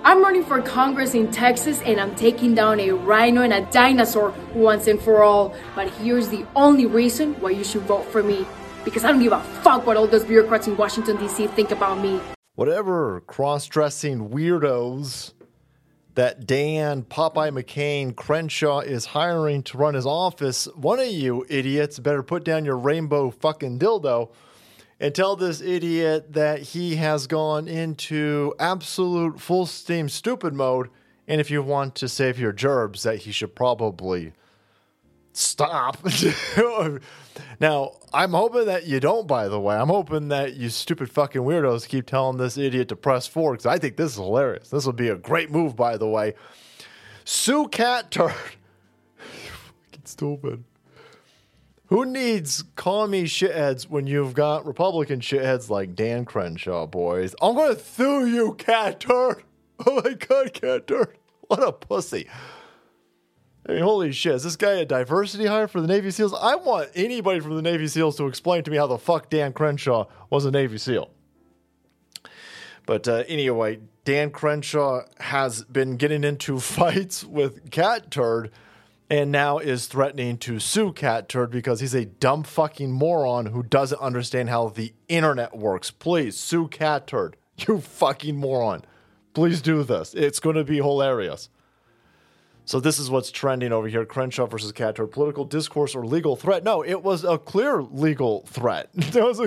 I'm running for Congress in Texas and I'm taking down a rhino and a dinosaur once and for all. But here's the only reason why you should vote for me. Because I don't give a fuck what all those bureaucrats in Washington, D.C. think about me. Whatever cross-dressing weirdos that Dan Popeye McCain Crenshaw is hiring to run his office, one of you idiots better put down your rainbow fucking dildo and tell this idiot that he has gone into absolute full steam stupid mode. And if you want to save your gerbs, that he should probably stop. Now, I'm hoping that you don't, by the way. I'm hoping that you stupid fucking weirdos keep telling this idiot to press forward, because I think this is hilarious. This would be a great move, by the way. Sue Cat Turd. Fucking stupid. Who needs commie shitheads when you've got Republican shitheads like Dan Crenshaw, boys? I'm going to sue you, Cat Turd. Oh my God, Cat Turd. What a pussy. I mean, holy shit. Is this guy a diversity hire for the Navy SEALs? I want anybody from the Navy SEALs to explain to me how the fuck Dan Crenshaw was a Navy SEAL. But anyway, Dan Crenshaw has been getting into fights with Cat Turd and now is threatening to sue Cat Turd because he's a dumb fucking moron who doesn't understand how the internet works. Please, sue Cat Turd. You fucking moron. Please do this. It's going to be hilarious. So this is what's trending over here. Crenshaw versus Cat Turd. Political discourse or legal threat? No, it was a clear legal threat. There's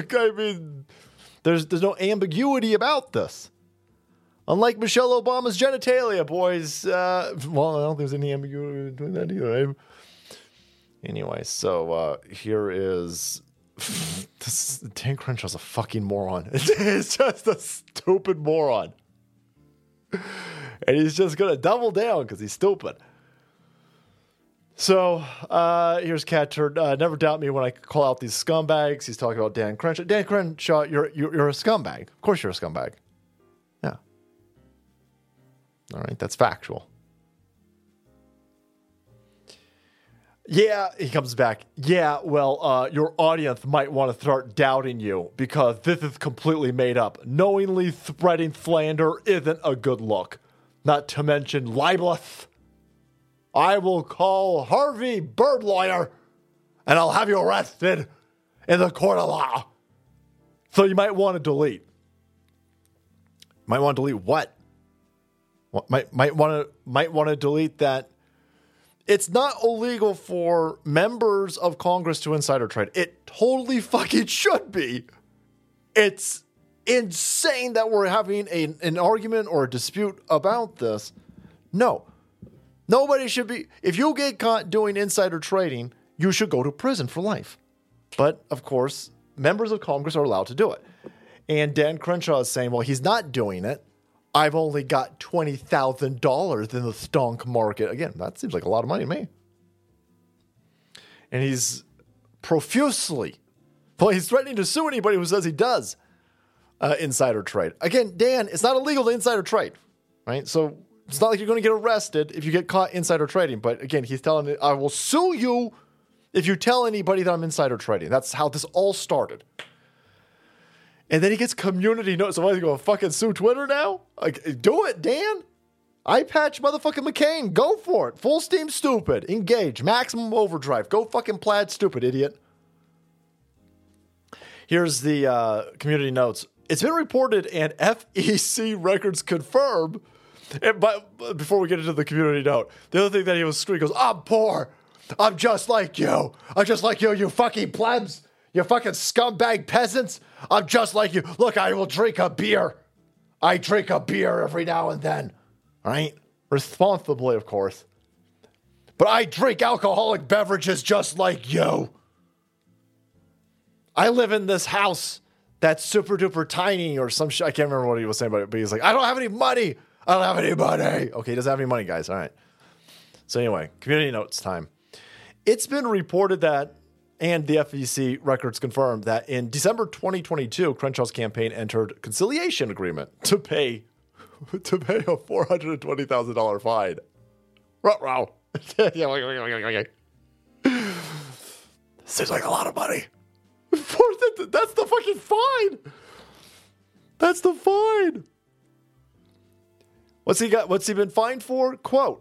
no ambiguity about this. Unlike Michelle Obama's genitalia, boys. Well, I don't think there's any ambiguity between that either. Anyway, so here is... Dan Crenshaw's a fucking moron. It's just a stupid moron. And he's just going to double down because he's stupid. So, here's Cat Turd. Never doubt me when I call out these scumbags. He's talking about Dan Crenshaw. Dan Crenshaw, you're a scumbag. Of course you're a scumbag. Yeah. All right, that's factual. Yeah, he comes back. Yeah, well, your audience might want to start doubting you because this is completely made up. Knowingly spreading slander isn't a good look. Not to mention libelous. I will call Harvey Bird Lawyer and I'll have you arrested in the court of law. So you might want to delete. Might want to delete what? Might want to delete that. It's not illegal for members of Congress to insider trade. It totally fucking should be. It's insane that we're having an argument or a dispute about this. No. Nobody should be. If you get caught doing insider trading, you should go to prison for life. But, of course, members of Congress are allowed to do it. And Dan Crenshaw is saying, well, he's not doing it. I've only got $20,000 in the stock market. Again, that seems like a lot of money to me. And he's profusely, well, he's threatening to sue anybody who says he does insider trade. Again, Dan, it's not illegal to insider trade, right? So it's not like you're going to get arrested if you get caught insider trading. But again, he's telling me, I will sue you if you tell anybody that I'm insider trading. That's how this all started. And then he gets community notice. So I'm going to fucking sue Twitter now? Like, do it, Dan. Eye patch motherfucking McCain. Go for it. Full steam stupid. Engage. Maximum overdrive. Go fucking plaid stupid, idiot. Here's the community notes. It's been reported and FEC records confirm. But before we get into the community note, the other thing that he was screaming goes, I'm poor. I'm just like you. I'm just like you fucking plebs. You fucking scumbag peasants. I'm just like you. Look, I will drink a beer. I drink a beer every now and then. All right? Responsibly, of course. But I drink alcoholic beverages just like you. I live in this house that's super duper tiny or some shit. I can't remember what he was saying about it, but he's like, I don't have any money. I don't have any money. Okay, he doesn't have any money, guys. All right. So anyway, community notes time. It's been reported that, and the FEC records confirmed that in December 2022, Crenshaw's campaign entered conciliation agreement to pay a $420,000 fine. Ruh-roh. Seems like a lot of money. That's the fucking fine. That's the fine. What's he got? What's he been fined for? Quote.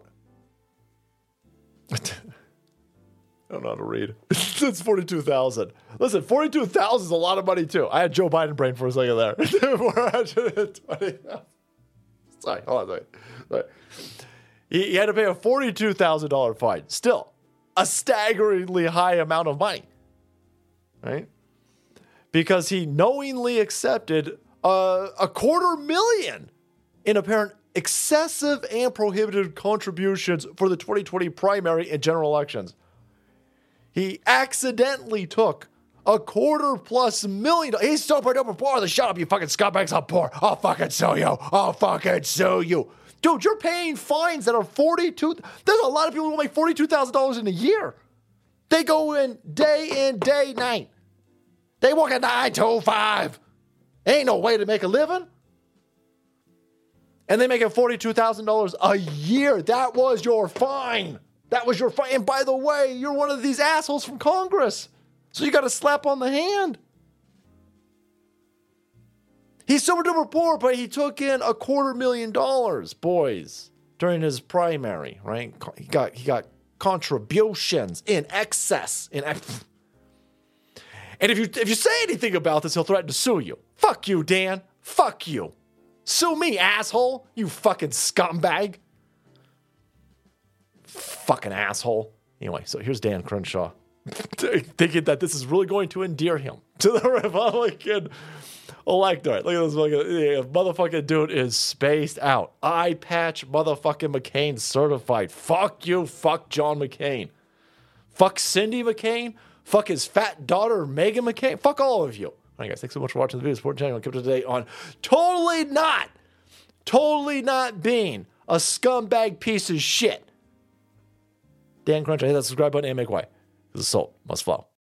I don't know how to read. It's 42,000. Listen, 42,000 is a lot of money too. I had Joe Biden brain for a second there. 420,000. Sorry, hold on. Sorry. He had to pay a $42,000 fine. Still, a staggeringly high amount of money, right? Because he knowingly accepted a $250,000 in apparent excessive and prohibited contributions for the 2020 primary and general elections. He accidentally took $250,000. He's super duper poor. Shut up, you fucking scumbags. I'm poor. I'll fucking sue you. I'll fucking sue you. Dude, you're paying fines that are $42,000. There's a lot of people who make $42,000 in a year. They go in, day, night. They work a 9 to 5. Ain't no way to make a living. And they make it $42,000 a year. That was your fine. That was your fine. And by the way, you're one of these assholes from Congress. So you got a slap on the hand. He's super duper poor, but he took in $250,000, boys, during his primary, right? He got contributions in excess. And if you say anything about this, he'll threaten to sue you. Fuck you, Dan. Fuck you. Sue me, asshole. You fucking scumbag. Fucking asshole. Anyway, so here's Dan Crenshaw thinking that this is really going to endear him to the Republican electorate. Look at this motherfucking dude is spaced out. Eye patch motherfucking McCain certified. Fuck you. Fuck John McCain. Fuck Cindy McCain. Fuck his fat daughter, Megan McCain. Fuck all of you. All right, guys. Thanks so much for watching the video. Support the channel. Keep up to date on totally not being a scumbag piece of shit. Dan Crenshaw, hit that subscribe button and make way. Because the soul must flow.